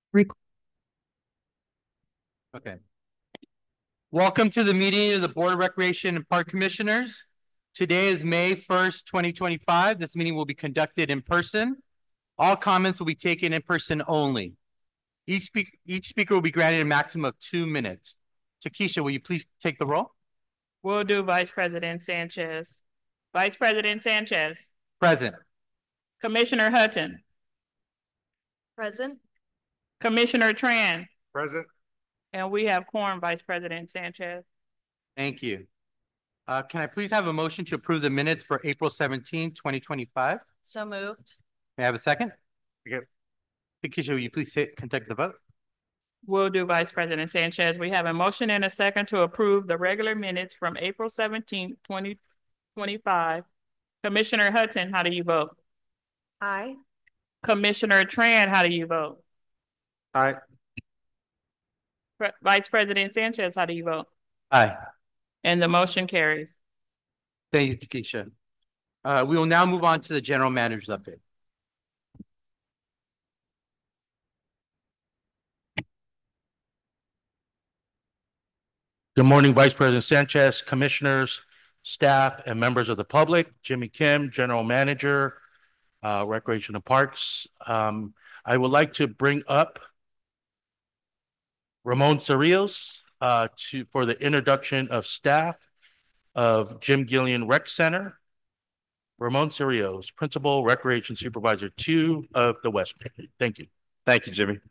Rec- Okay. Welcome to the meeting of the Board of Recreation and Park Commissioners. Today is May 1st, 2025. This meeting will be conducted in person. All comments will be taken in person only. Each speaker will be granted a maximum of 2 minutes. Takesha, will you please take the roll? Will do, Vice President Sanchez. Vice President Sanchez. Present. Commissioner Hutton. Present. Commissioner Tran. Present. And we have quorum, Vice President Sanchez. Thank you. Can I please have a motion to approve the minutes for April 17, 2025? So moved. May I have a second? Okay. Takesha, will you please conduct the vote? Will do, Vice President Sanchez. We have a motion and a second to approve the regular minutes from April 17, 2025. Commissioner Hutton, how do you vote? Aye. Commissioner Tran, how do you vote? Aye. Vice President Sanchez, how do you vote? Aye. And the motion carries. Thank you, Takesha. We will now move on to the general manager's update. Good morning, Vice President Sanchez, commissioners, staff, and members of the public. Jimmy Kim, General Manager, Recreation and Parks. I would like to bring up Ramon Cerrillos for the introduction of staff of Jim Gilliam Rec Center. Ramon Cerrillos, Principal Recreation Supervisor 2 of the West. Thank you. Thank you, Jimmy.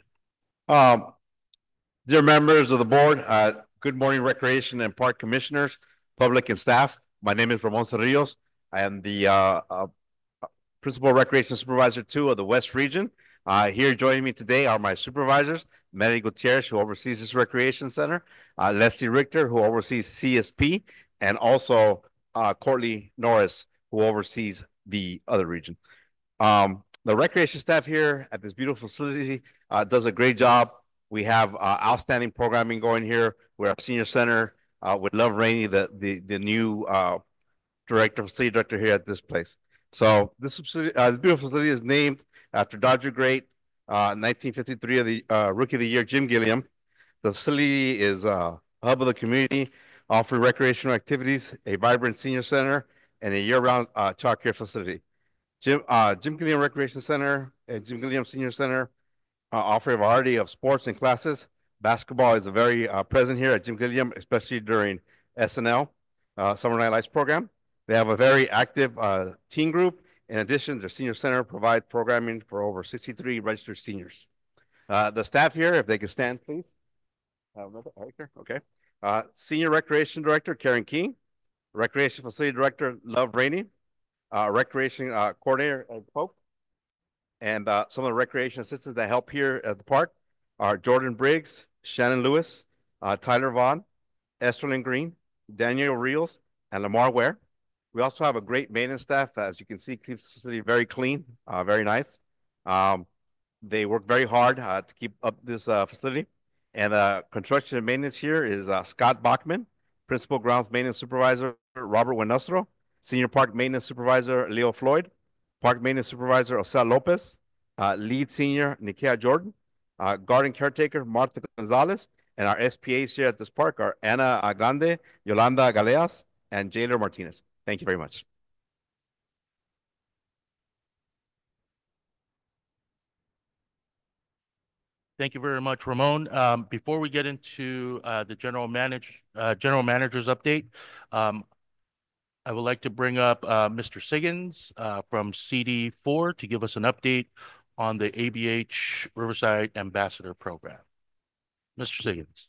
Dear members of the board, good morning, Recreation and Park Commissioners, public and staff. My name is Ramon Cerrillos. I am the Principal Recreation Supervisor 2 of the West Region. Here joining me today are my supervisors, Melody Gutierrez, who oversees this recreation center, Leslie Richter, who oversees CSP, and also Courtney Norris, who oversees the other region. The recreation staff here at this beautiful facility does a great job. We have outstanding programming going here. We're at Senior Center with Love Rainey, the new facility director here at this place. So this beautiful facility is named after Dodger great 1953 of the Rookie of the Year, Jim Gilliam. The facility is a hub of the community, offering recreational activities, a vibrant senior center, and a year-round child care facility. Jim Gilliam Recreation Center and Jim Gilliam Senior Center offer a variety of sports and classes. Basketball is very present here at Jim Gilliam, especially during SNL, Summer Night Lights program. They have a very active teen group. In addition, their senior center provides programming for over 63 registered seniors. The staff here, if they could stand, please. Okay. Senior Recreation Director, Karen King. Recreation Facility Director, Love Rainey. Recreation Coordinator, Pope. And some of the recreation assistants that help here at the park are Jordan Briggs, Shannon Lewis, Tyler Vaughn, Esterlyn Green, Daniel Reels, and Lamar Ware. We also have a great maintenance staff that, as you can see, keeps the facility very clean, very nice. They work very hard to keep up this facility. And construction and maintenance here is Scott Bachman, Principal Grounds Maintenance Supervisor, Robert Winostro, Senior Park Maintenance Supervisor, Leo Floyd, Park Maintenance Supervisor, Osel Lopez, Lead Senior, Nikia Jordan, Garden Caretaker, Marta Gonzalez, and our SPAs here at this park are Ana Grande, Yolanda Galeas, and Jailer Martinez. Thank you very much. Thank you very much, Ramon. Before we get into the general manager's update, I would like to bring up Mr. Siggins from CD4 to give us an update on the ABH Riverside Ambassador Program. Mr. Siggins.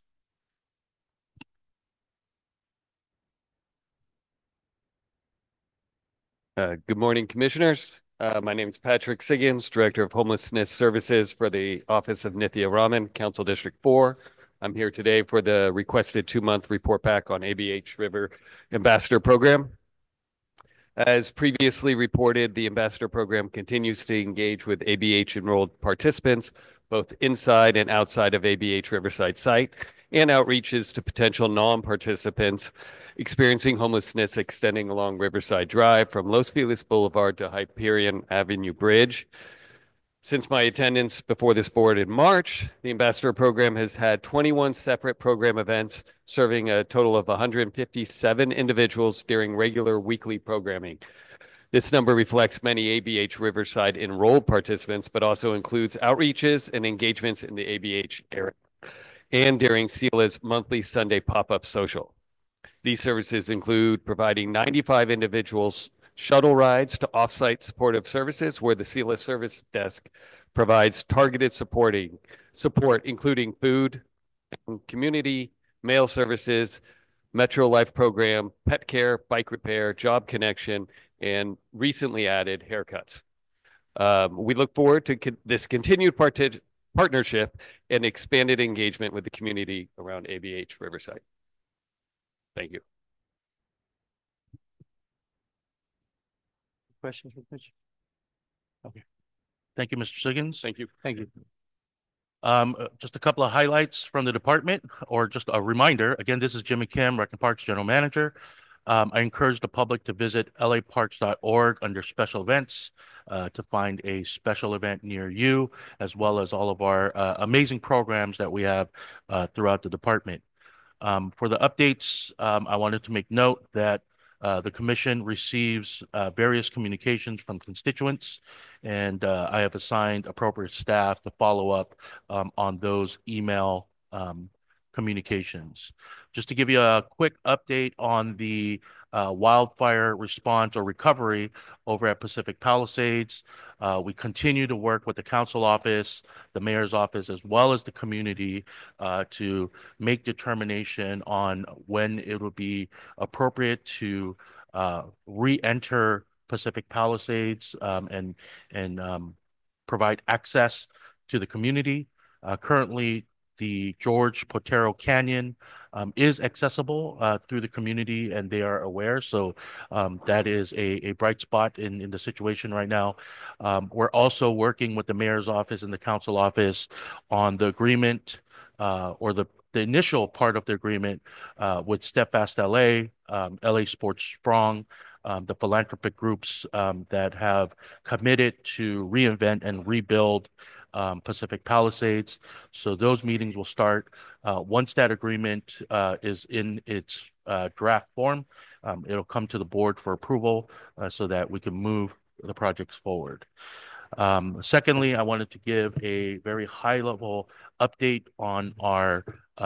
Good morning, Commissioners. My name is Patrick Siggins, Director of Homelessness Services for the Office of Nithya Raman, Council District 4. I'm here today for the requested 2-month report back on ABH River Ambassador Program. As previously reported, the Ambassador Program continues to engage with ABH enrolled participants, both inside and outside of ABH Riverside site, and outreaches to potential non-participants experiencing homelessness extending along Riverside Drive from Los Feliz Boulevard to Hyperion Avenue Bridge. Since my attendance before this board in March, the Ambassador Program has had 21 separate program events, serving a total of 157 individuals during regular weekly programming. This number reflects many ABH Riverside enrolled participants, but also includes outreaches and engagements in the ABH area and during SELA's monthly Sunday pop-up social. These services include providing 95 individuals shuttle rides to offsite supportive services where the SELA service desk provides targeted support, including food, community, mail services, Metro Life program, pet care, bike repair, job connection, and recently added haircuts. We look forward to this continued partnership and expanded engagement with the community around ABH Riverside. Thank you. Questions for Mitch? Okay. Thank you, Mr. Siggins. Thank you. Thank you. Just a couple of highlights from the department, or just a reminder. Again, this is Jimmy Kim, Rec and Parks General Manager. I encourage the public to visit laparks.org under special events to find a special event near you, as well as all of our amazing programs that we have throughout the department. For the updates, I wanted to make note that the commission receives various communications from constituents, and I have assigned appropriate staff to follow up on those email communications. Just to give you a quick update on the wildfire response or recovery over at Pacific Palisades. We continue to work with the council office, the mayor's office, as well as the community to make determination on when it would be appropriate to re-enter Pacific Palisades and provide access to the community. Currently, the George Potero Canyon is accessible through the community, and they are aware. So that is a bright spot in the situation right now. We're also working with the mayor's office and the council office on the agreement or the initial part of the agreement with Steadfast LA, LA Sports Strong, the philanthropic groups that have committed to reinvent and rebuild Pacific Palisades. So those meetings will start once that agreement is in its draft form. It'll come to the board for approval so that we can move the projects forward. Secondly, I wanted to give a very high-level update on our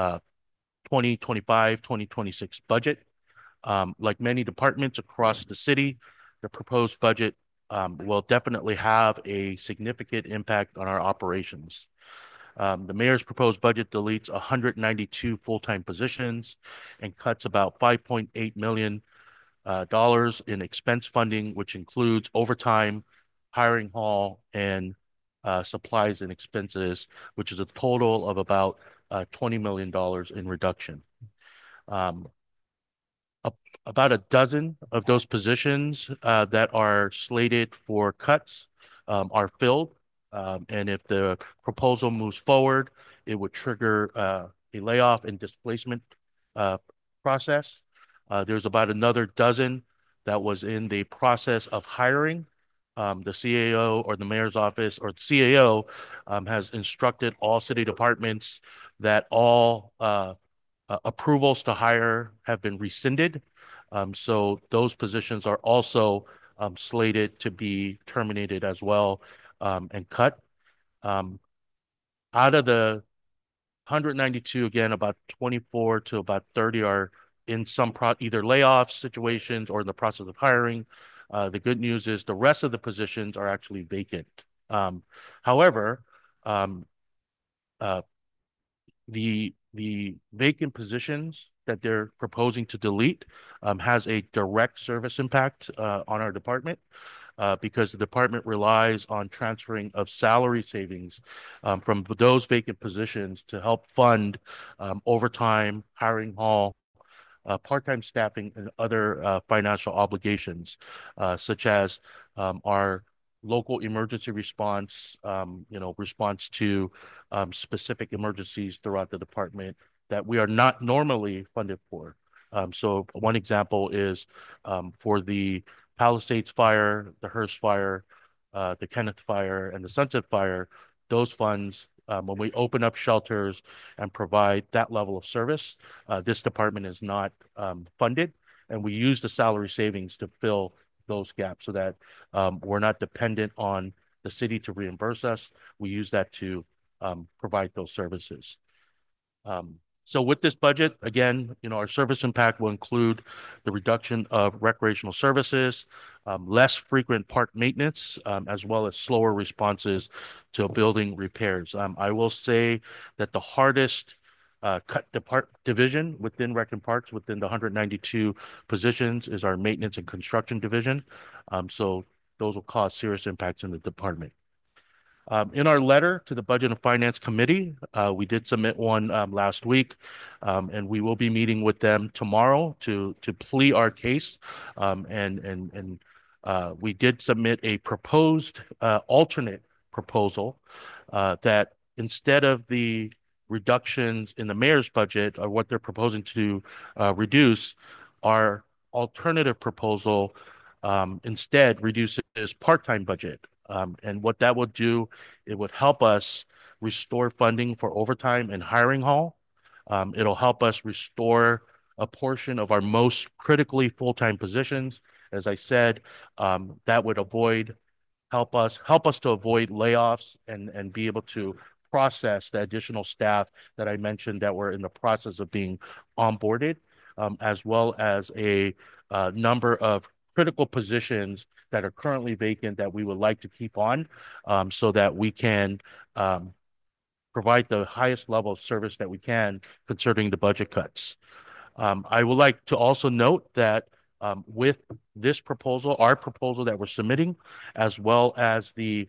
2025-2026 budget. Like many departments across the city, the proposed budget will definitely have a significant impact on our operations. The mayor's proposed budget deletes 192 full-time positions and cuts about $5.8 million in expense funding, which includes overtime, hiring hall, and supplies and expenses, which is a total of about $20 million in reduction. About a dozen of those positions that are slated for cuts are filled. And if the proposal moves forward, it would trigger a layoff and displacement process. There's about another dozen that was in the process of hiring. The CAO or the mayor's office or the CAO has instructed all city departments that all approvals to hire have been rescinded. So those positions are also slated to be terminated as well and cut. Out of the 192, again, about 24 to about 30 are in some either layoff situations or in the process of hiring. The good news is the rest of the positions are actually vacant. However, the vacant positions that they're proposing to delete has a direct service impact on our department because the department relies on transferring of salary savings from those vacant positions to help fund overtime, hiring hall, part-time staffing, and other financial obligations, such as our local emergency response, response to specific emergencies throughout the department that we are not normally funded for. So one example is for the Palisades fire, the Hearst fire, the Kenneth Fire and the Sunset Fire, those funds, when we open up shelters and provide that level of service, this department is not funded, and we use the salary savings to fill those gaps so that we're not dependent on the city to reimburse us. We use that to provide those services. So with this budget, again, our service impact will include the reduction of recreational services, less frequent park maintenance, as well as slower responses to building repairs. I will say that the hardest cut division within Rec and Parks, within the 192 positions, is our maintenance and construction division. So those will cause serious impacts in the department. In our letter to the Budget and Finance Committee, we did submit one last week, and we will be meeting with them tomorrow to plea our case. We did submit a proposed alternate proposal that instead of the reductions in the mayor's budget or what they're proposing to reduce, our alternative proposal instead reduces part-time budget. And what that would do, it would help us restore funding for overtime and hiring hall. It'll help us restore a portion of our most critically full-time positions. As I said, that would help us to avoid layoffs and be able to process the additional staff that I mentioned that were in the process of being onboarded, as well as a number of critical positions that are currently vacant that we would like to keep on, so that we can provide the highest level of service that we can considering the budget cuts. I would like to also note that with this proposal, our proposal that we're submitting, as well as the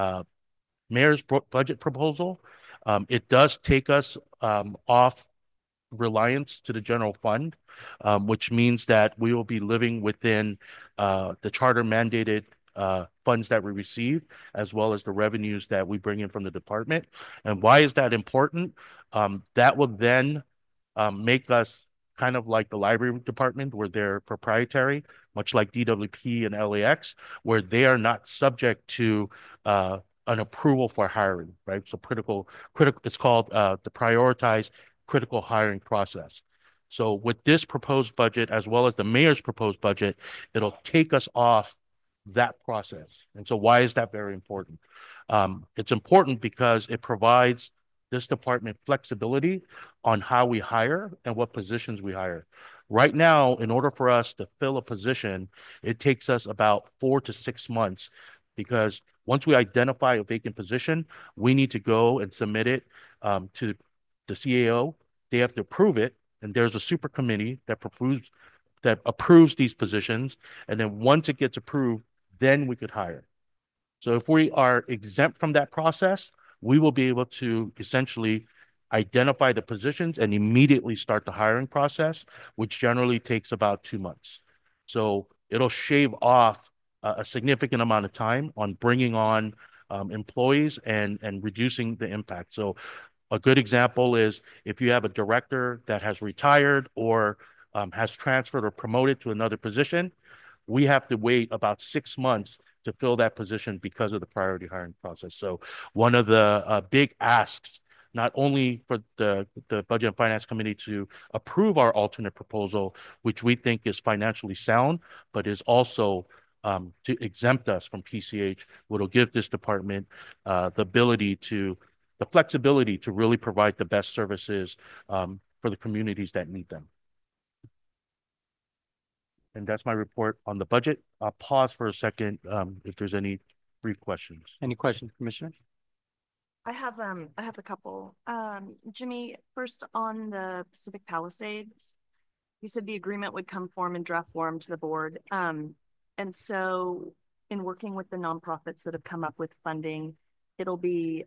mayor's budget proposal, it does take us off reliance to the general fund, which means that we will be living within the charter mandated funds that we receive, as well as the revenues that we bring in from the department. And why is that important? That will then make us kind of like the library department, where they're proprietary, much like DWP and LAX, where they are not subject to an approval for hiring, right? So it's called the prioritized critical hiring process. So with this proposed budget, as well as the mayor's proposed budget, it'll take us off that process. And so why is that very important? It's important because it provides this department flexibility on how we hire and what positions we hire. Right now, in order for us to fill a position, it takes us about 4 to 6 months, because once we identify a vacant position, we need to go and submit it to the CAO. They have to approve it, and there's a super committee that approves these positions. And then once it gets approved, then we could hire. So if we are exempt from that process, we will be able to essentially identify the positions and immediately start the hiring process, which generally takes about 2 months. So it'll shave off a significant amount of time on bringing on employees and reducing the impact. So a good example is if you have a director that has retired or has transferred or promoted to another position, we have to wait about 6 months to fill that position because of the priority hiring process. So one of the big asks, not only for the Budget and Finance Committee to approve our alternate proposal, which we think is financially sound, but is also to exempt us from PCH, which will give this department the flexibility to really provide the best services for the communities that need them. And that's my report on the budget. I'll pause for a second if there's any brief questions. Any questions, Commissioner? I have a couple. Jimmy, first on the Pacific Palisades, you said the agreement would come in draft form to the board. And so in working with the nonprofits that have come up with funding, it'll be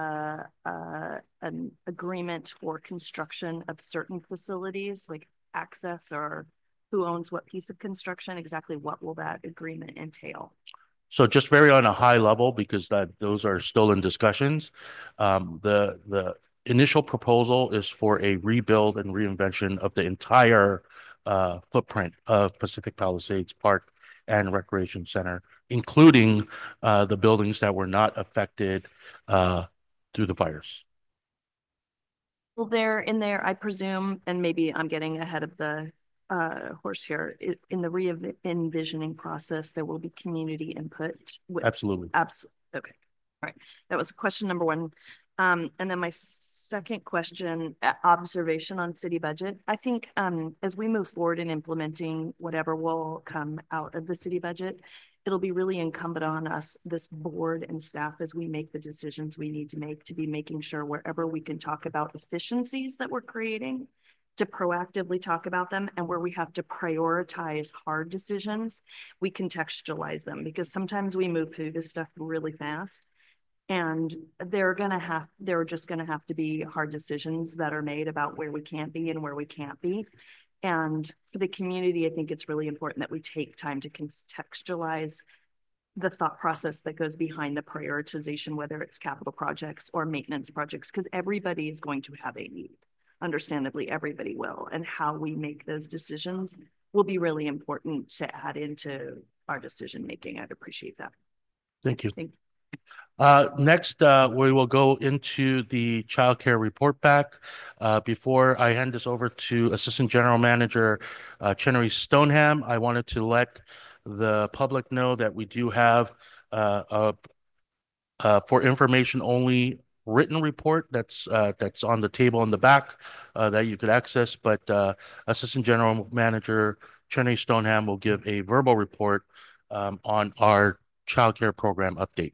an agreement for construction of certain facilities, like access or who owns what piece of construction. Exactly what will that agreement entail? So just very on a high level, because those are still in discussions. The initial proposal is for a rebuild and reinvention of the entire footprint of Pacific Palisades Park and Recreation Center. including the buildings that were not affected through the fires. Well, they're in there, I presume, and maybe I'm getting ahead of the horse here. In the re-envisioning process, there will be community input. Absolutely. Okay. All right. That was question number one. And then my second question, observation on city budget. I think as we move forward in implementing whatever will come out of the city budget, it'll be really incumbent on us, this board and staff, as we make the decisions we need to be making sure wherever we can talk about efficiencies that we're creating, to proactively talk about them, and where we have to prioritize hard decisions, we contextualize them, because sometimes we move through this stuff really fast. And there are just gonna have to be hard decisions that are made about where we can't be and where we can't be. And for the community, I think it's really important that we take time to contextualize the thought process that goes behind the prioritization, whether it's capital projects or maintenance projects, because everybody is going to have a need. Understandably, everybody will. And how we make those decisions will be really important to add into our decision making. I'd appreciate that. Thank you. Thank you. Next, we will go into the child care report back. Before I hand this over to Assistant General Manager Chenery Stoneham, I wanted to let the public know that we do have for information only written report that's on the table in the back that you could access, but Assistant General Manager Chenery Stoneham will give a verbal report on our child care program update.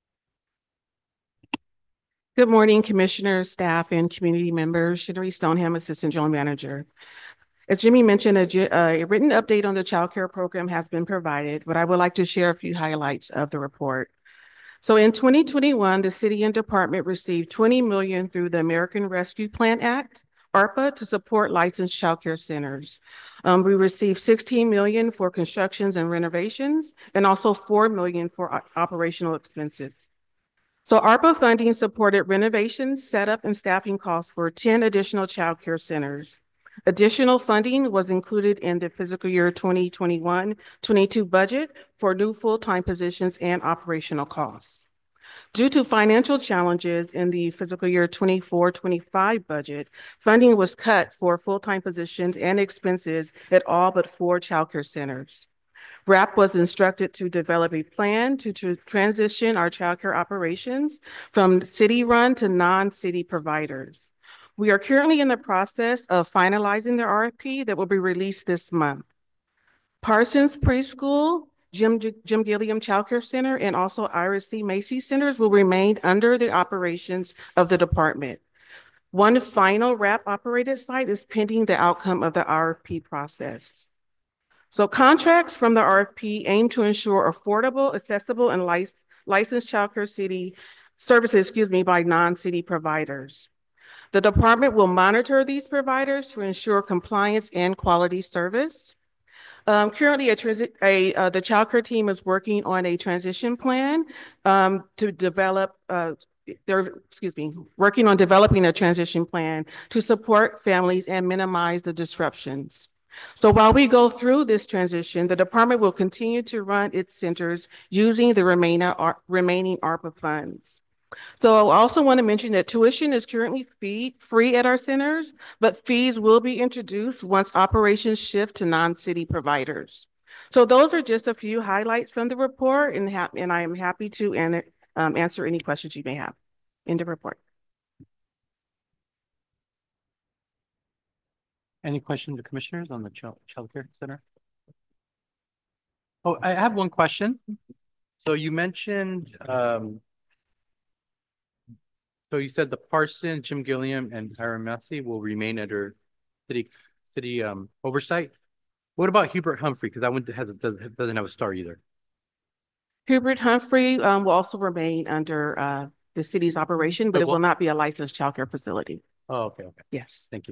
Good morning, commissioners, staff, and community members. Chenery Stoneham, Assistant General Manager. As Jimmy mentioned, a written update on the child care program has been provided, but I would like to share a few highlights of the report. So in 2021, the city and department received $20 million through the American Rescue Plan Act, ARPA, to support licensed child care centers. We received $16 million for constructions and renovations, and also $4 million for operational expenses. So ARPA funding supported renovations, setup, and staffing costs for 10 additional child care centers. Additional funding was included in the fiscal year 2021-22 budget for new full-time positions and operational costs. Due to financial challenges in the fiscal year 24-25 budget, funding was cut for full-time positions and expenses at all but 4 child care centers. RAP was instructed to develop a plan to transition our childcare operations from city-run to non-city providers. We are currently in the process of finalizing the RFP that will be released this month. Parsons Preschool, Jim Gilliam Childcare Center, and also Iris C. Macy Centers will remain under the operations of the department. One final RAP operated site is pending the outcome of the RFP process. So contracts from the RFP aim to ensure affordable, accessible, and licensed childcare services, by non-city providers. The department will monitor these providers to ensure compliance and quality service. Currently, the childcare team is working on a transition plan to develop. Working on developing a transition plan to support families and minimize the disruptions. So while we go through this transition, the department will continue to run its centers using the remaining ARPA funds. So I also want to mention that tuition is currently free at our centers, but fees will be introduced once operations shift to non-city providers. So those are just a few highlights from the report, and I am happy to answer any questions you may have in the report. Any questions to commissioners on the child care center? Oh, I have one question. So you mentioned, so you said the Parsons, Jim Gilliam, and Ira Massey will remain under city oversight. What about Hubert Humphrey? Because that one doesn't have a star either. Hubert Humphrey will also remain under the city's operation, but it will not be a licensed child care facility. Oh, okay. Yes. Thank you.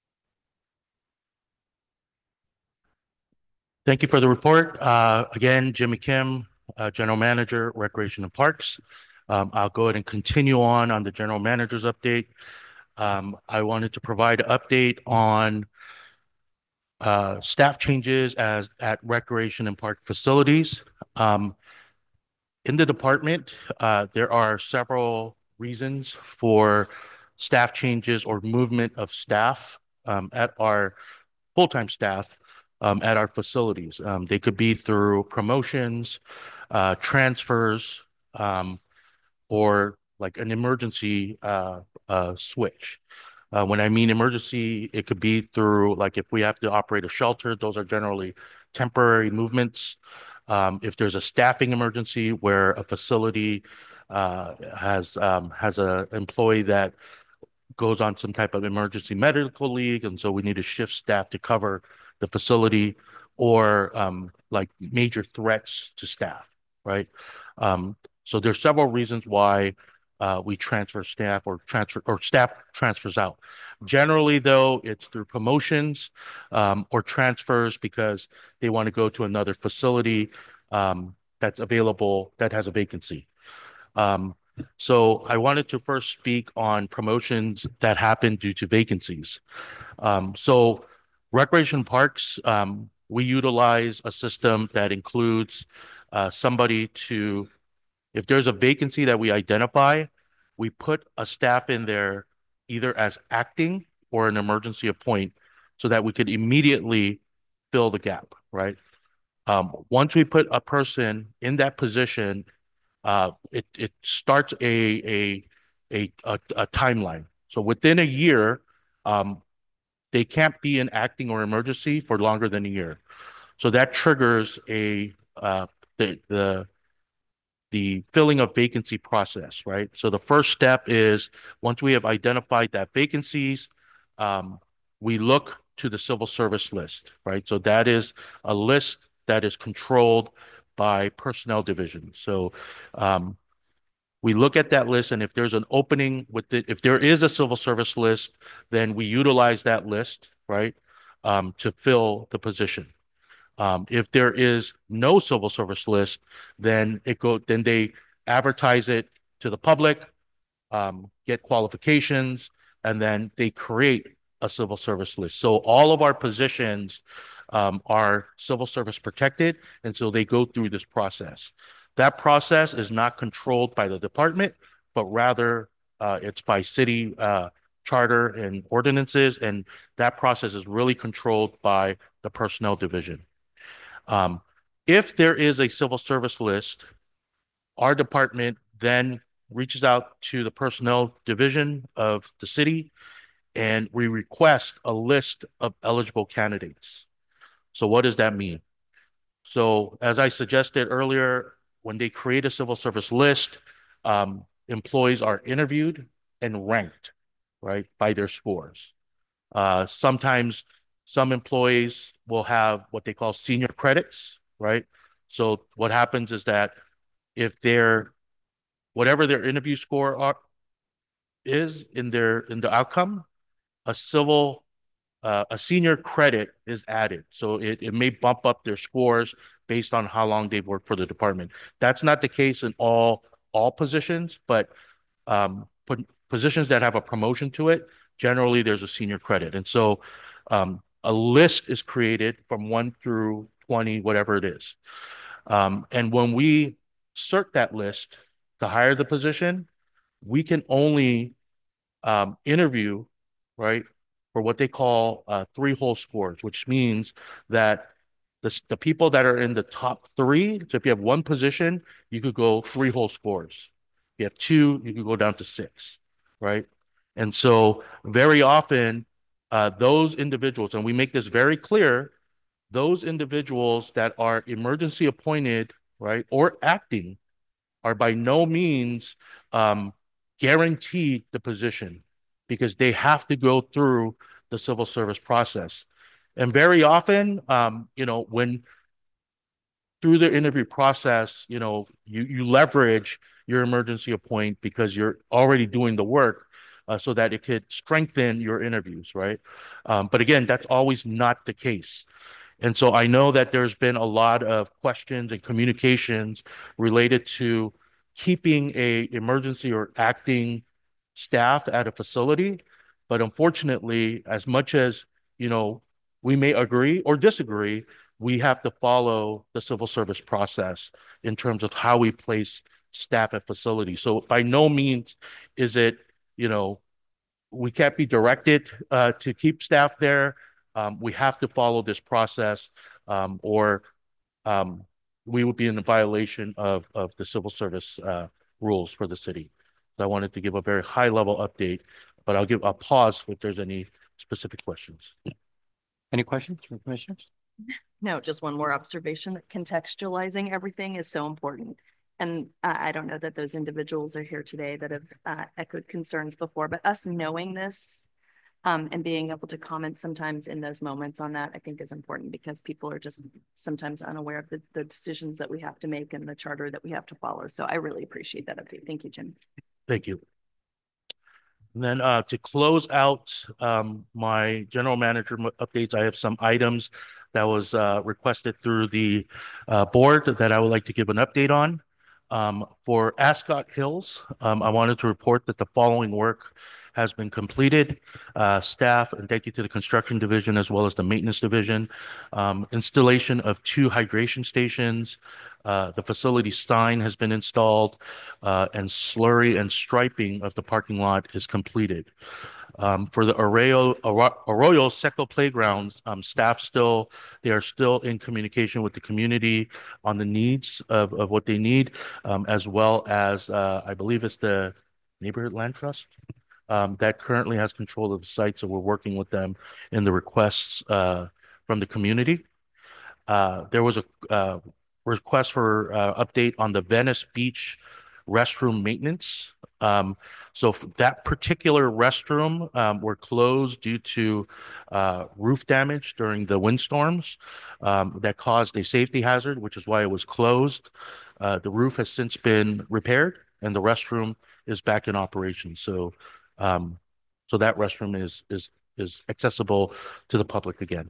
Thank you for the report. Again, Jimmy Kim, General Manager, Recreation and Parks. I'll go ahead and continue on the General Manager's update. I wanted to provide an update on staff changes at Recreation and Park facilities. In the department, there are several reasons for staff changes or movement of staff at our full-time staff at our facilities. They could be through promotions, transfers, or like an emergency switch. When I mean emergency, it could be through like if we have to operate a shelter, those are generally temporary movements. If there's a staffing emergency where a facility has a employee that goes on some type of emergency medical leave, and so we need to shift staff to cover the facility, or like major threats to staff, right? So there's several reasons why we transfer staff or staff transfers out. Generally, though, it's through promotions or transfers because they want to go to another facility that's available that has a vacancy. So I wanted to first speak on promotions that happen due to vacancies. So Recreation Parks, we utilize a system that includes somebody to, if there's a vacancy that we identify, we put a staff in there either as acting or an emergency appoint so that we could immediately fill the gap, right? Once we put a person in that position, it starts a timeline. So within a year, they can't be in acting or emergency for longer than a year. So that triggers the filling of vacancy process, right? So the first step is once we have identified that vacancies, we look to the civil service list, right? So that is a list that is controlled by personnel division. So we look at that list, and if there's an opening if there is a civil service list, then we utilize that list, right, to fill the position. If there is no civil service list, then they advertise it to the public, get qualifications, and then they create a civil service list. So all of our positions are civil service protected, and so they go through this process. That process is not controlled by the department, but rather it's by city charter and ordinances, and that process is really controlled by the personnel division. If there is a civil service list, our department then reaches out to the personnel division of the city, and we request a list of eligible candidates. So what does that mean? So as I suggested earlier, when they create a civil service list, employees are interviewed and ranked, right, by their scores. Sometimes some employees will have what they call senior credits, right? So what happens is that if whatever their interview score is in the outcome, a senior credit is added. So it may bump up their scores based on how long they've worked for the department. That's not the case in all positions, but positions that have a promotion to it, generally there's a senior credit. And so a list is created from 1 through 20, whatever it is. And when we cert that list to hire the position, we can only interview, right, for what they call 3-hole scores, which means that the people that are in the top 3, so if you have one position, you could go 3-hole scores. If you have 2, you could go down to 6, right? And so very often, those individuals, and we make this very clear, those individuals that are emergency appointed, right, or acting are by no means guaranteed the position because they have to go through the civil service process. And very often, when through the interview process, you leverage your emergency appoint because you're already doing the work so that it could strengthen your interviews, right? But again, that's always not the case. And so I know that there's been a lot of questions and communications related to keeping a emergency or acting staff at a facility. But unfortunately, as much as, we may agree or disagree, we have to follow the civil service process in terms of how we place staff at facilities. So by no means is it, we can't be directed to keep staff there. We have to follow this process, or we would be in violation of the civil service rules for the city. So I wanted to give a very high level update, but I'll pause if there's any specific questions. Any questions from commissioners? No, just one more observation that contextualizing everything is so important. And I don't know that those individuals are here today that have echoed concerns before, but us knowing this and being able to comment sometimes in those moments on that, I think is important because people are just sometimes unaware of the decisions that we have to make and the charter that we have to follow. So I really appreciate that update. Thank you, Jim. Thank you. And then to close out my general manager updates, I have some items that was requested through the board that I would like to give an update on. For Ascot Hills, I wanted to report that the following work has been completed. Staff, and thank you to the construction division as well as the maintenance division. Installation of 2 hydration stations. The facility sign has been installed, and slurry and striping of the parking lot is completed. For the Arroyo Seco Playgrounds, staff they are still in communication with the community on the needs of what they need, as well as I believe it's the Neighborhood Land Trust that currently has control of the site. So we're working with them in the requests from the community. There was a request for update on the Venice Beach restroom maintenance. So that particular restroom were closed due to roof damage during the windstorms that caused a safety hazard, which is why it was closed. The roof has since been repaired and the restroom is back in operation. So that restroom is accessible to the public again.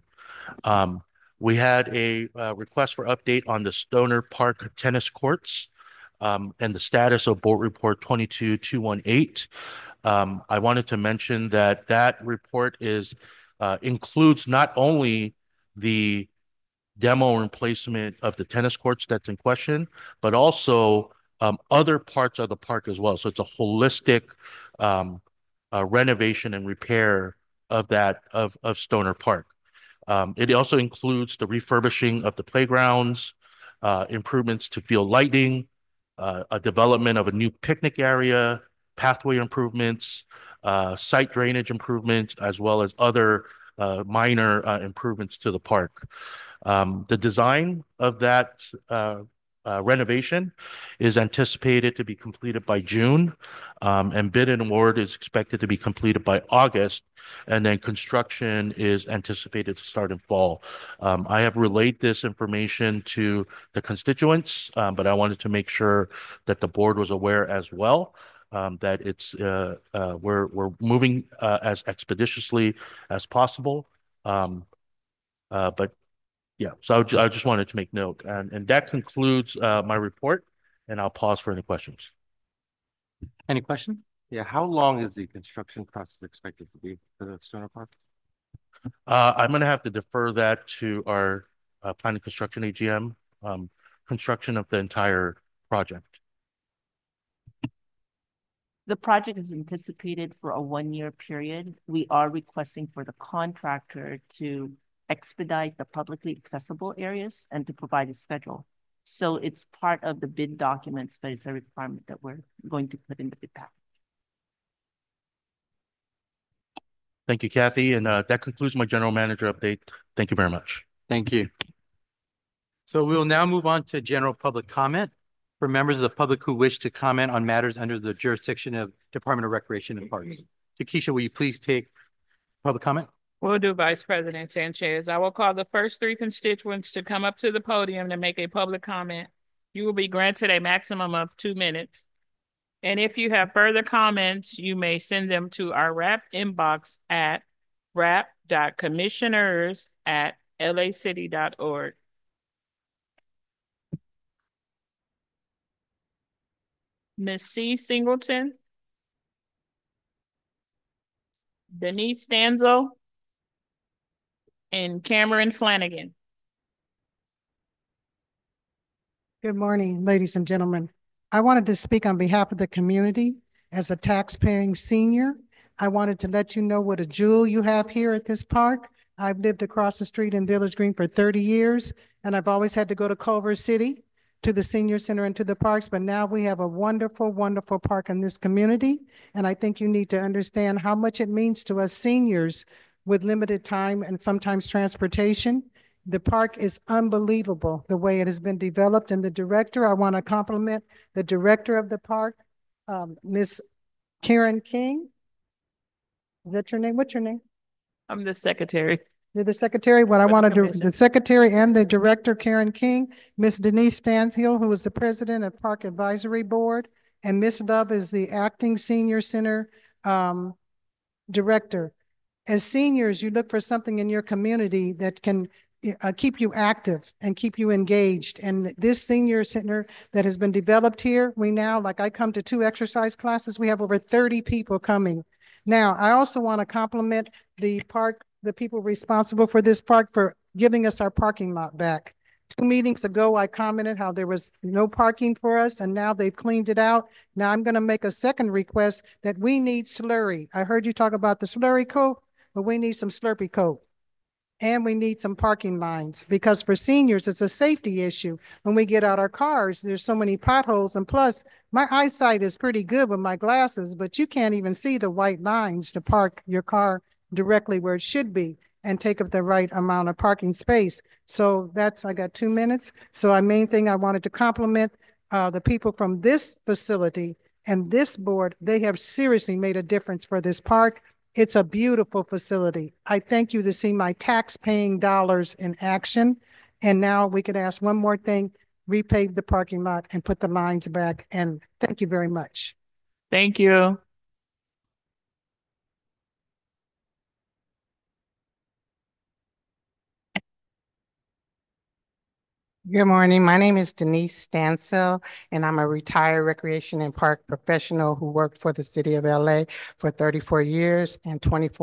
We had a request for update on the Stoner Park tennis courts and the status of board report 22218. I wanted to mention that report includes not only the demo and replacement of the tennis courts that's in question, but also other parts of the park as well. So it's a holistic renovation and repair of Stoner Park. It also includes the refurbishing of the playgrounds, improvements to field lighting, a development of a new picnic area, pathway improvements, site drainage improvements, as well as other minor improvements to the park. The design of that renovation is anticipated to be completed by June, and bid and award is expected to be completed by August, and then construction is anticipated to start in fall. I have relayed this information to the constituents, but I wanted to make sure that the board was aware as well, that we're moving as expeditiously as possible. But yeah, so I just wanted to make note, and that concludes my report, and I'll pause for any questions. Any questions? Yeah, how long is the construction process expected to be for the Stoner Park? I'm going to have to defer that to our planning construction AGM, construction of the entire project. The project is anticipated for a 1-year period. We are requesting for the contractor to expedite the publicly accessible areas and to provide a schedule. So it's part of the bid documents, but it's a requirement that we're going to put in the bid package. Thank you, Kathy. And that concludes my general manager update. Thank you very much. Thank you. So we will now move on to general public comment for members of the public who wish to comment on matters under the jurisdiction of Department of Recreation and Parks. Takesha, will you please take public comment? Will do, Vice President Sanchez. I will call the first 3 constituents to come up to the podium to make a public comment. You will be granted a maximum of 2 minutes. And if you have further comments, you may send them to our RAP inbox at rap.commissioners@lacity.org. Ms. C. Singleton, Denise Stanzo, and Cameron Flanagan. Good morning, ladies and gentlemen. I wanted to speak on behalf of the community. As a taxpaying senior, I wanted to let you know what a jewel you have here at this park. I've lived across the street in Village Green for 30 years, and I've always had to go to Culver City to the senior center and to the parks, but now we have a wonderful, wonderful park in this community. And I think you need to understand how much it means to us seniors with limited time and sometimes transportation. The park is unbelievable, the way it has been developed. And the director, I want to compliment the director of the park, Miss Karen King. Is that your name? What's your name? I'm the secretary. You're the secretary. What I For the want to do, commission. the secretary and the director, Karen King, Miss Denise Stanshill, who is the president of Park Advisory Board, and Miss Love is the acting senior center director. As seniors, you look for something in your community that can keep you active and keep you engaged. And this senior center that has been developed here, we now, like I come to 2 exercise classes, we have over 30 people coming. Now, I also want to compliment the park, the people responsible for this park for giving us our parking lot back. 2 meetings ago, I commented how there was no parking for us, and now they've cleaned it out. Now I'm going to make a second request that we need slurry. I heard you talk about the slurry coat, but we need some Slurpee coat. And we need some parking lines, because for seniors, it's a safety issue. When we get out our cars, there's so many potholes. And plus, my eyesight is pretty good with my glasses, but you can't even see the white lines to park your car directly where it should be and take up the right amount of parking space. So I got 2 minutes. So our main thing, I wanted to compliment the people from this facility and this board. They have seriously made a difference for this park. It's a beautiful facility. I thank you to see my tax-paying dollars in action. And now we could ask one more thing, repave the parking lot and put the lines back. And thank you very much. Thank you. Good morning. My name is Denise Stansell, and I'm a retired recreation and park professional who worked for the city of LA for 34 years and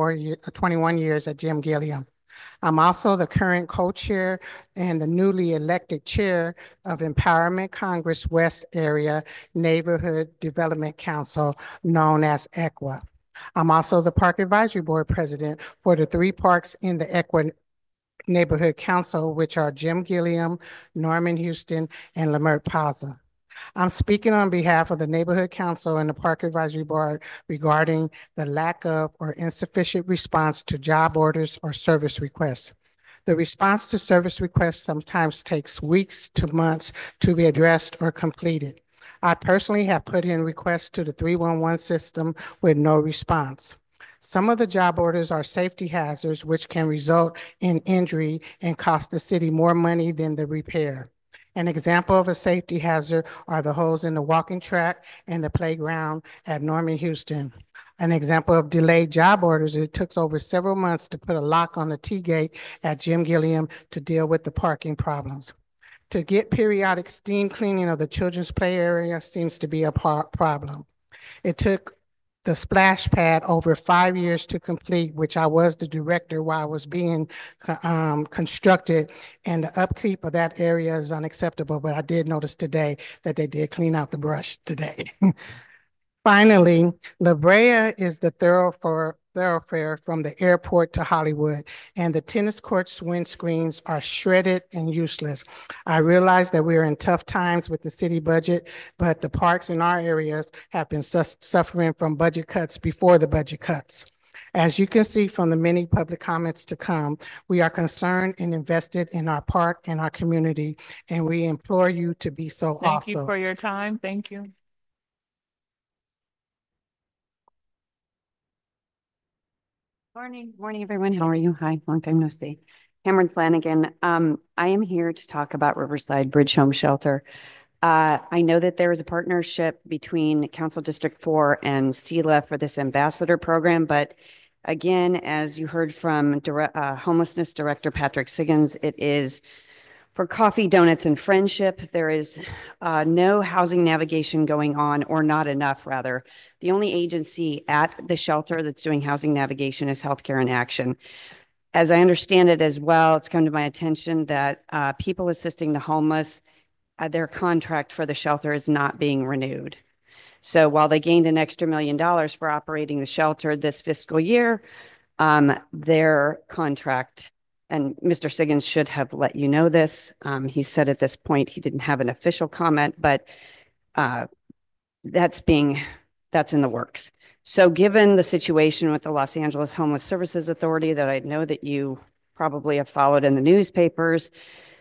21 years at Jim Gilliam. I'm also the current co-chair and the newly elected chair of Empowerment Congress West Area Neighborhood Development Council, known as EQUA. I'm also the Park Advisory Board president for the 3 parks in the EQUA Neighborhood Council, which are Jim Gilliam, Norman Houston, and Leimert Plaza. I'm speaking on behalf of the Neighborhood Council and the Park Advisory Board regarding the lack of or insufficient response to job orders or service requests. The response to service requests sometimes takes weeks to months to be addressed or completed. I personally have put in requests to the 311 system with no response. Some of the job orders are safety hazards, which can result in injury and cost the city more money than the repair. An example of a safety hazard are the holes in the walking track and the playground at Norman Houston. An example of delayed job orders, it took over several months to put a lock on the T-gate at Jim Gilliam to deal with the parking problems. To get periodic steam cleaning of the children's play area seems to be a problem. It took the splash pad over 5 years to complete, which I was the director while it was being constructed, and the upkeep of that area is unacceptable. But I did notice today that they did clean out the brush today. Finally, La Brea is the thoroughfare from the airport to Hollywood, and the tennis courts windscreens are shredded and useless. I realize that we are in tough times with the city budget, but the parks in our areas have been suffering from budget cuts before the budget cuts. As you can see from the many public comments to come, we are concerned and invested in our park and our community, and we implore you to be so also. Thank you for your time. Thank you. Morning, everyone. How are you? Hi, long time no see. Cameron Flanagan. I am here to talk about Riverside Bridge Home Shelter. I know that there is a partnership between Council District 4 and CELA for this ambassador program, but again, as you heard from Homelessness Director Patrick Siggins, it is for coffee, donuts, and friendship. There is no housing navigation going on, or not enough, rather. The only agency at the shelter that's doing housing navigation is Healthcare in Action. As I understand it as well, it's come to my attention that people assisting the homeless their contract for the shelter is not being renewed. So while they gained an extra $1 million for operating the shelter this fiscal year, their contract, and Mr. Siggins should have let you know this. He said at this point he didn't have an official comment, but that's in the works. So given the situation with the Los Angeles Homeless Services Authority that I know that you probably have followed in the newspapers,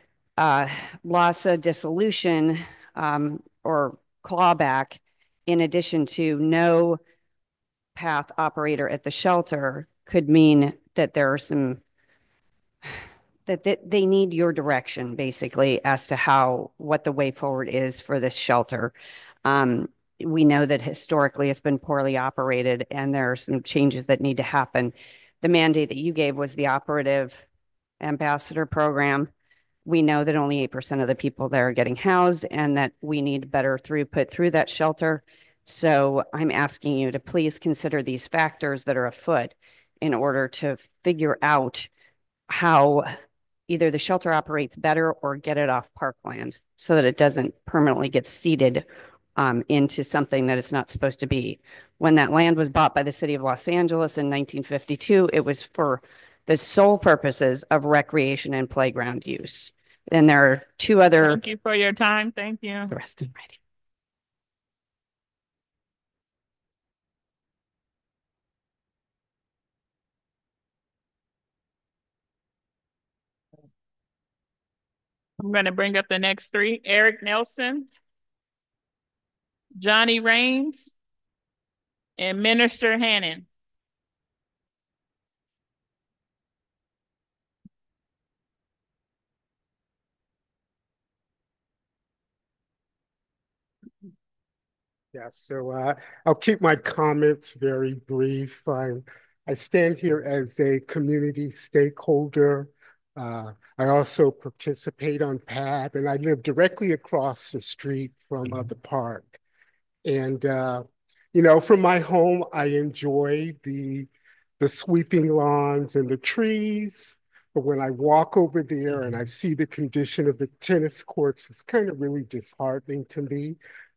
LAHSA dissolution or clawback, in addition to no path operator at the shelter, could mean that there are some that they need your direction basically as to what the way forward is for this shelter. We know that historically it's been poorly operated and there are some changes that need to happen. The mandate that you gave was the operative ambassador program. We know that only 8% of the people there are getting housed and that we need better throughput through that shelter. So I'm asking you to please consider these factors that are afoot in order to figure out how either the shelter operates better or get it off parkland so that it doesn't permanently get seeded into something that it's not supposed to be. When that land was bought by the city of Los Angeles in 1952, it was for the sole purposes of recreation and playground use. And there are two other. Thank you for your time. Thank you. The rest is ready. I'm going to bring up the next three. Eric Nelson, Johnny Rains, and Minister Hannon. Yeah, so I'll keep my comments very brief. I stand here as a community stakeholder. I also participate on PAB, and I live directly across the street from the park. And from my home, I enjoy the sweeping lawns and the trees. But when I walk over there and I see the condition of the tennis courts, it's kind of really disheartening to me.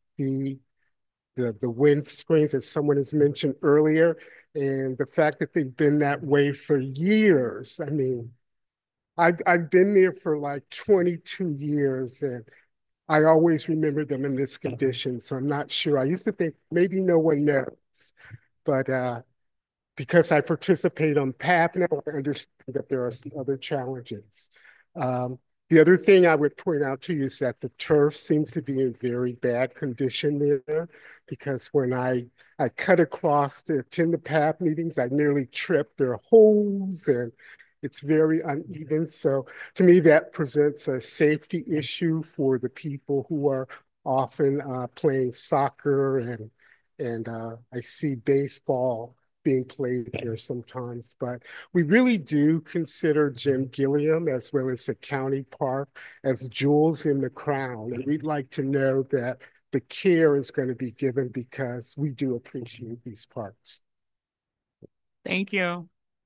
The wind screens, as someone has mentioned earlier, and the fact that they've been that way for years. I mean, I've been there for like 22 years, and I always remember them in this condition. So I'm not sure. I used to think maybe no one knows, but because I participate on PAP now, I understand that there are some other challenges. The other thing I would point out to you is that the turf seems to be in very bad condition there, because when I cut across to attend the PAP meetings, I nearly tripped. There are holes and it's very uneven. So to me, that presents a safety issue for the people who are often playing soccer, and I see baseball being played here sometimes. But we really do consider Jim Gilliam as well as the county park as jewels in the crown. And we'd like to know that the care is going to be given because we do appreciate these parks. Thank you.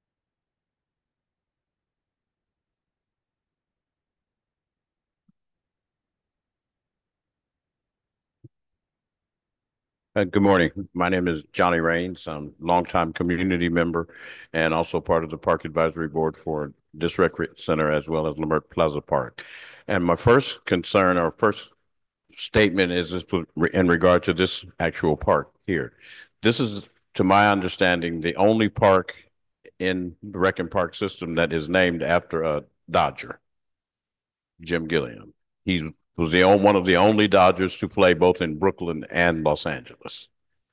Good morning. My name is Johnny Rains. I'm a longtime community member and also part of the Park Advisory Board for this recreation center as well as Leimert Plaza Park. And my first concern or first statement is in regard to this actual park here. This is, to my understanding, the only park in the Rec and Park system that is named after a Dodger, Jim Gilliam. He was one of the only Dodgers to play both in Brooklyn and Los Angeles.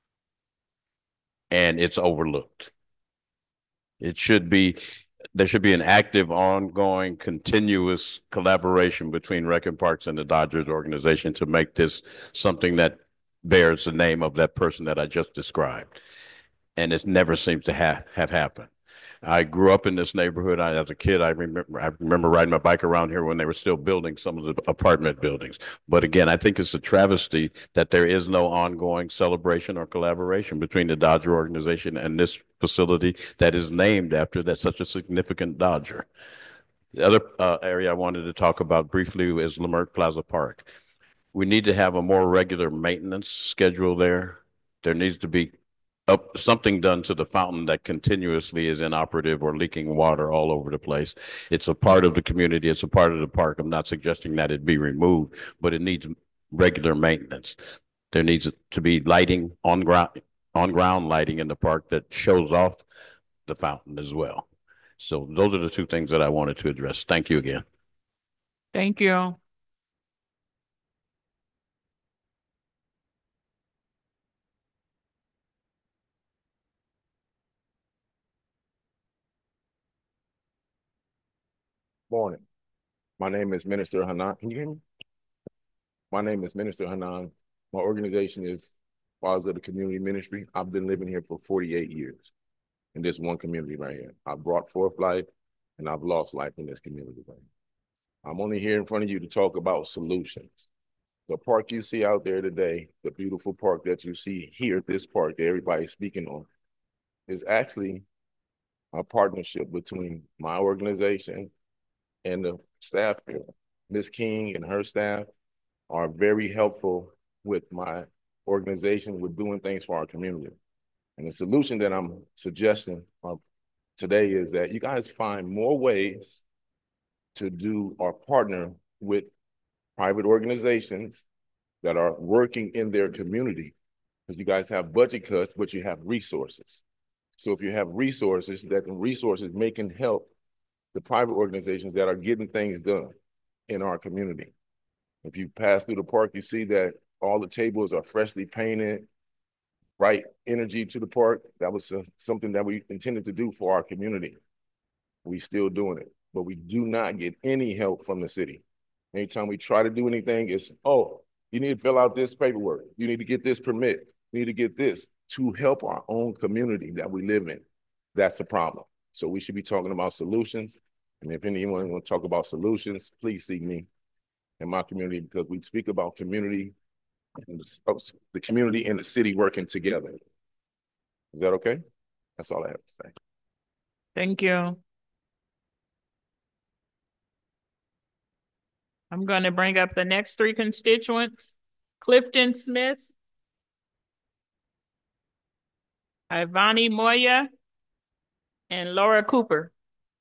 And it's overlooked. There should be an active, ongoing, continuous collaboration between Rec and Parks and the Dodgers organization to make this something that bears the name of that person that I just described. And it never seems to have happened. I grew up in this neighborhood. As a kid, I remember riding my bike around here when they were still building some of the apartment buildings. But again, I think it's a travesty that there is no ongoing celebration or collaboration between the Dodger organization and this facility that is named after such a significant Dodger. The other area I wanted to talk about briefly is Leimert Plaza Park. We need to have a more regular maintenance schedule there. There needs to be something done to the fountain that continuously is inoperative or leaking water all over the place. It's a part of the community. It's a part of the park. I'm not suggesting that it be removed, but it needs regular maintenance. There needs to be lighting on ground lighting in the park that shows off the fountain as well. So those are the two things that I wanted to address. Thank you again. Thank you. Morning. My name is Minister Hanan. Can you hear me? My name is Minister Hanan. My organization is Fathers of the Community Ministry. I've been living here for 48 years in this one community right here. I brought forth life and I've lost life in this community right here. I'm only here in front of you to talk about solutions. The park you see out there today, the beautiful park that you see here at this park that everybody's speaking on, is actually a partnership between my organization and the staff here. Ms. King and her staff are very helpful with my organization with doing things for our community. And the solution that I'm suggesting today is that you guys find more ways to do or partner with private organizations that are working in their community, because you guys have budget cuts, but you have resources. So if you have resources, that the resources may can help the private organizations that are getting things done in our community. If you pass through the park, you see that all the tables are freshly painted, bright energy to the park. That was something that we intended to do for our community. We still doing it, but we do not get any help from the city. Anytime we try to do anything, it's, oh, you need to fill out this paperwork. You need to get this permit. You need to get this to help our own community that we live in. That's a problem. So we should be talking about solutions. And if anyone wants to talk about solutions, please see me in my community, because we speak about community and the community and the city working together. Is that okay? That's all I have to say. Thank you. I'm going to bring up the next three constituents. Clifton Smith, Ivani Moya, and Laura Cooper.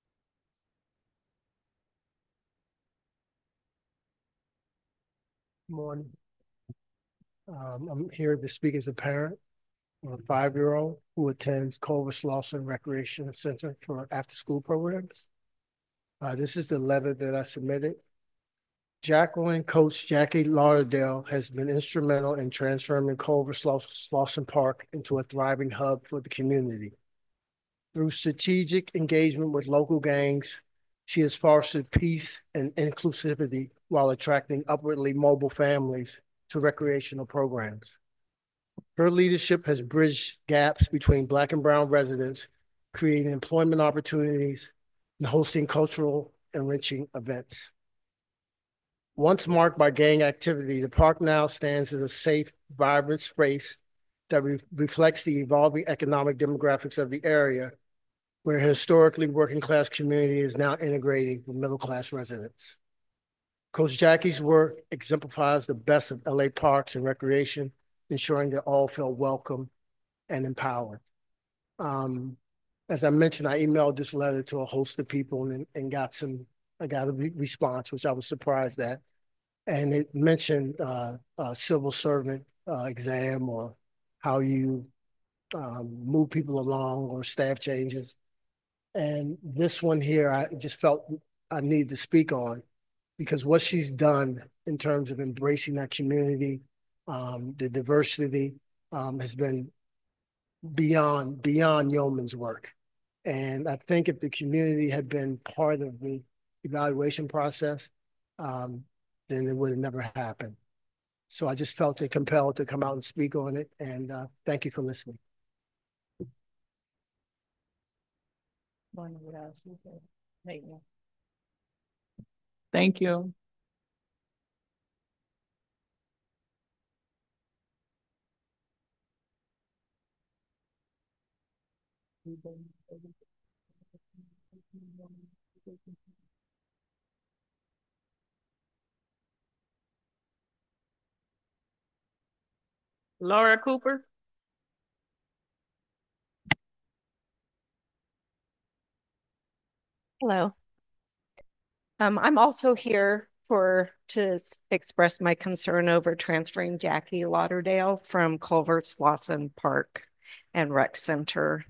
Morning. I'm here to speak as a parent of a 5-year-old who attends Culver Slauson Recreation Center for after-school programs. This is the letter that I submitted. Coach Jackie Lauderdale has been instrumental in transforming Culver Slauson Park into a thriving hub for the community. Through strategic engagement with local gangs, she has fostered peace and inclusivity while attracting upwardly mobile families to recreational programs. Her leadership has bridged gaps between Black and Brown residents, creating employment opportunities and hosting cultural enriching events. Once marked by gang activity, the park now stands as a safe, vibrant space that reflects the evolving economic demographics of the area, where historically working-class community is now integrating with middle-class residents. Coach Jackie's work exemplifies the best of LA parks and recreation, ensuring that all feel welcome and empowered. As I mentioned, I emailed this letter to a host of people and got a response, which I was surprised at. And it mentioned a civil servant exam, or how you move people along, or staff changes. And this one here, I just felt I need to speak on, because what she's done in terms of embracing that community, the diversity, has been beyond yeoman's work. And I think if the community had been part of the evaluation process, then it would have never happened. So I just felt compelled to come out and speak on it, and thank you for listening. Thank you. Laura Cooper. Hello. I'm also here to express my concern over transferring Jackie Lauderdale from Culver Slauson Park and Rec Center.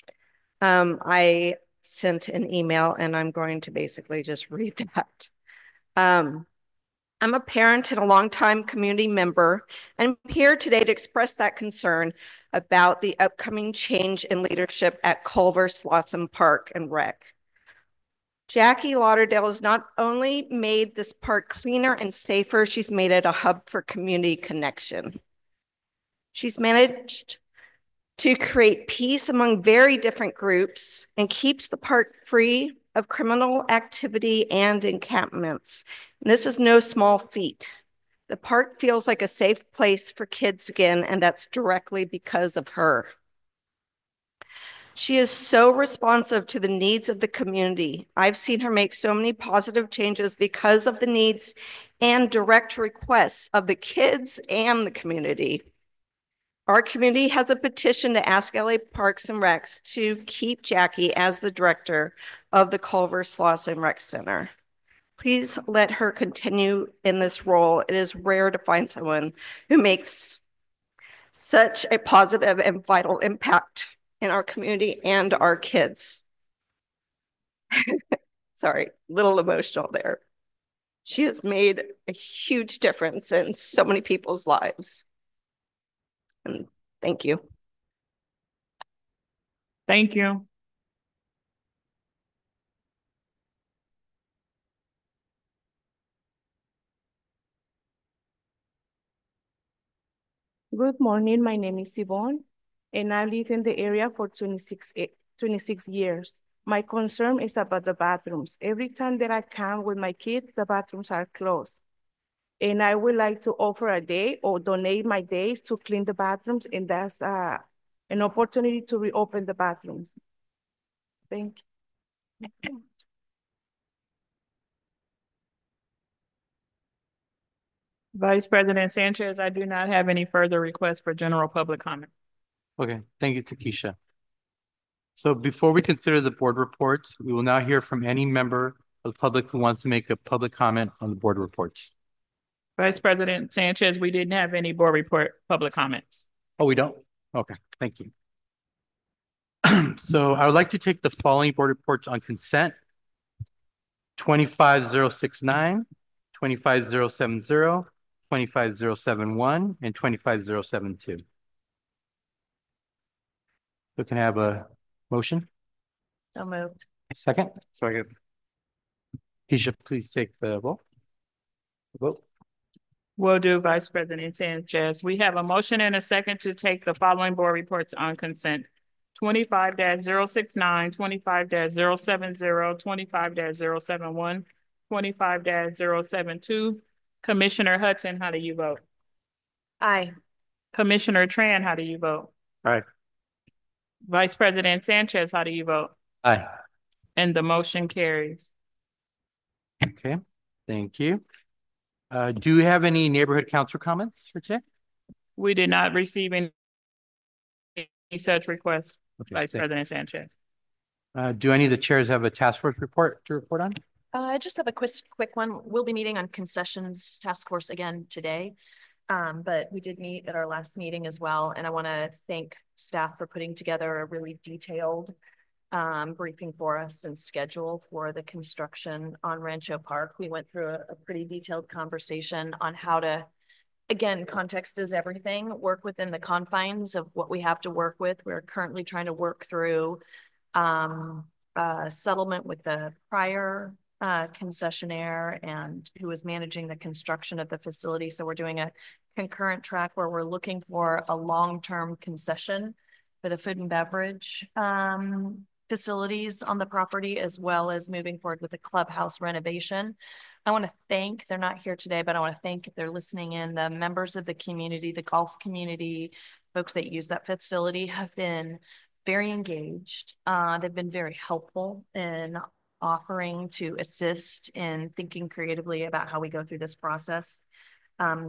I sent an email and I'm going to basically just read that. I'm a parent and a longtime community member, and I'm here today to express that concern about the upcoming change in leadership at Culver Slauson Park and Rec. Jackie Lauderdale has not only made this park cleaner and safer, she's made it a hub for community connection. She's managed to create peace among very different groups and keeps the park free of criminal activity and encampments. And this is no small feat. The park feels like a safe place for kids again, and that's directly because of her. She is so responsive to the needs of the community. I've seen her make so many positive changes because of the needs and direct requests of the kids and the community. Our community has a petition to ask LA Parks and Recs to keep Jackie as the director of the Culver Slauson Rec Center. Please let her continue in this role. It is rare to find someone who makes such a positive and vital impact in our community and our kids. Sorry, a little emotional there. She has made a huge difference in so many people's lives. And thank you. Thank you. Good morning, my name is Yvonne, and I live in the area for 26 years. My concern is about the bathrooms. Every time that I come with my kids, the bathrooms are closed. And I would like to offer a day or donate my days to clean the bathrooms, and that's an opportunity to reopen the bathrooms. Thank you. Vice President Sanchez, I do not have any further requests for general public comment. Okay, thank you, Takesha. So before we consider the board reports, we will now hear from any member of the public who wants to make a public comment on the board reports. Vice President Sanchez, we didn't have any board report public comments. Oh, we don't? Okay, thank you. So I would like to take the following board reports on consent. 25069, 25070, 25071, and 25072. So can I have a motion? So moved. Second? Second. Keisha, please take the vote. Will do, Vice President Sanchez. We have a motion and a second to take the following board reports on consent. 25-069, 25-070, 25-071, 25-072. Commissioner Hudson, how do you vote? Aye. Commissioner Tran, how do you vote? Aye. Vice President Sanchez, how do you vote? Aye. And the motion carries. Okay, thank you. Do you have any neighborhood council comments for today? We did not receive any such requests, Okay, Vice President Sanchez. Do any of the chairs have a task force report to report on? I just have a quick one. We'll be meeting on concessions task force again today. But we did meet at our last meeting as well. And I want to thank staff for putting together a really detailed briefing for us and schedule for the construction on Rancho Park. We went through a pretty detailed conversation on how to, again, context is everything, work within the confines of what we have to work with. We're currently trying to work through settlement with the prior concessionaire and who is managing the construction of the facility. So we're doing a concurrent track where we're looking for a long-term concession for the food and beverage facilities on the property, as well as moving forward with the clubhouse renovation. I want to thank, they're not here today, but I want to thank, if they're listening in, the members of the community, the golf community, folks that use that facility have been very engaged. They've been very helpful in offering to assist in thinking creatively about how we go through this process.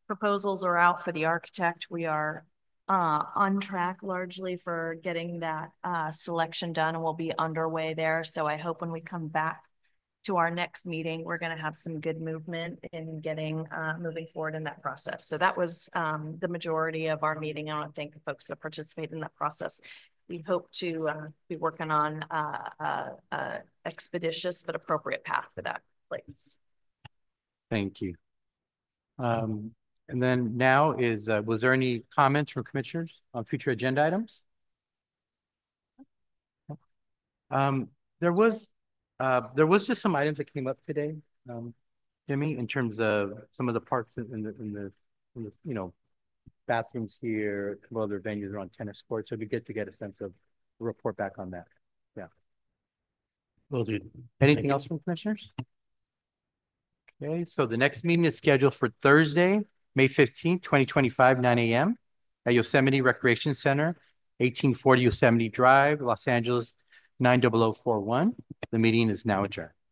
proposals are out for the architect. We are on track largely for getting that selection done, and we'll be underway there. So I hope when we come back to our next meeting, we're going to have some good movement in getting moving forward in that process. So that was the majority of our meeting. I want to thank the folks that participated in that process. We hope to be working on expeditious but appropriate path for that place. Thank you. And then now is, was there any comments from commissioners on future agenda items? There was just some items that came up today, Jimmy, in terms of some of the parks in the you know, bathrooms here, some other venues around tennis courts. So it'd be good to get a sense of a report back on that. Yeah. Will do. Anything else from commissioners? Okay, so the next meeting is scheduled for Thursday, May 15th, 2025, 9 a.m. at Yosemite Recreation Center, 1840 Yosemite Drive, Los Angeles, 90041. The meeting is now adjourned.